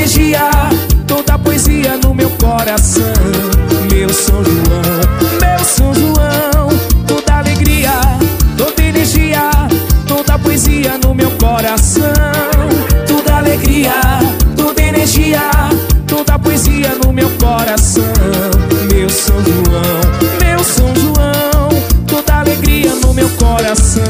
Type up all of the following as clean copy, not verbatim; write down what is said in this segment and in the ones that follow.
energia, toda poesia no meu coração. Meu São João, meu São João, toda alegria, toda energia, toda poesia no meu coração. Toda alegria, toda energia, toda poesia no meu coração. Meu São João, meu São João, toda alegria no meu coração.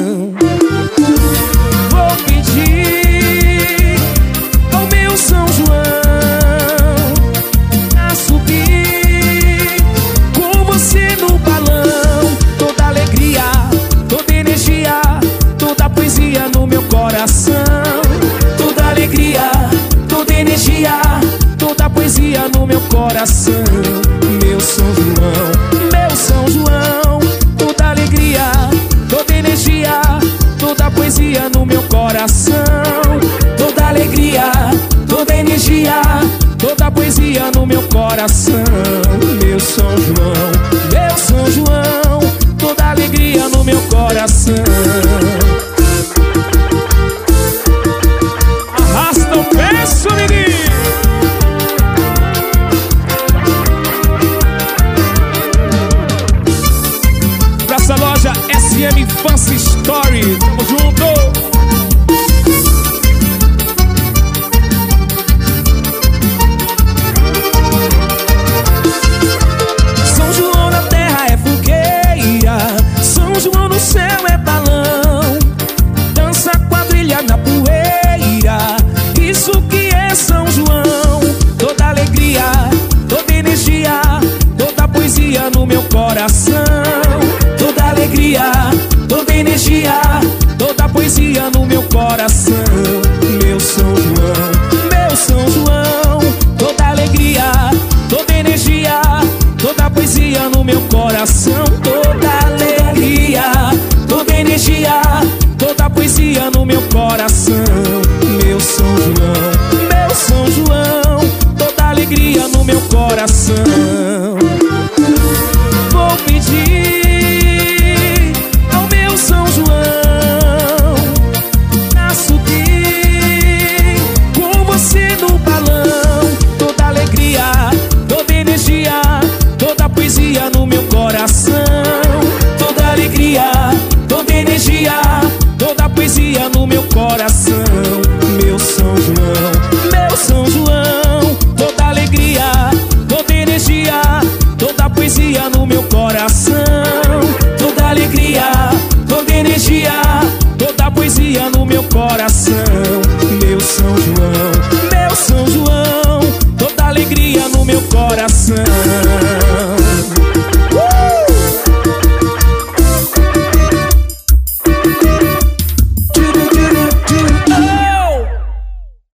Vou pedir ao meu São João a subir com você no balão. Toda alegria, toda energia, toda poesia no meu coração. Toda alegria, toda energia, toda poesia no meu coração. Meu São João, meu São João, toda alegria, toda energia, toda poesia no meu coração. Toda alegria, toda energia, toda poesia no meu coração. Meu São João, meu São João, toda alegria no meu coração. Arrasta o peço, menino. Pra essa loja SM Fancy Story, tamo junto. São João na terra é fogueira, São João no céu é balão, dança quadrilha na poeira, isso que é São João. Toda alegria, toda energia, toda poesia no meu coração. Toda alegria, toda energia, toda poesia no meu coração. Meu São João, meu São João, toda alegria, toda energia, toda poesia no meu coração. Toda alegria, toda energia, toda poesia no meu coração. Meu São João, meu São João, toda alegria no meu coração. Vou pedir ao meu São João a subir com você no balão. Toda alegria, toda energia, toda poesia no meu coração. Toda alegria, toda energia, toda poesia no meu coração. Meu São João, meu São João, toda alegria, toda energia, toda poesia no meu coração. Toda alegria, toda energia, toda poesia no meu coração. Meu São João, meu São João, toda alegria no meu coração.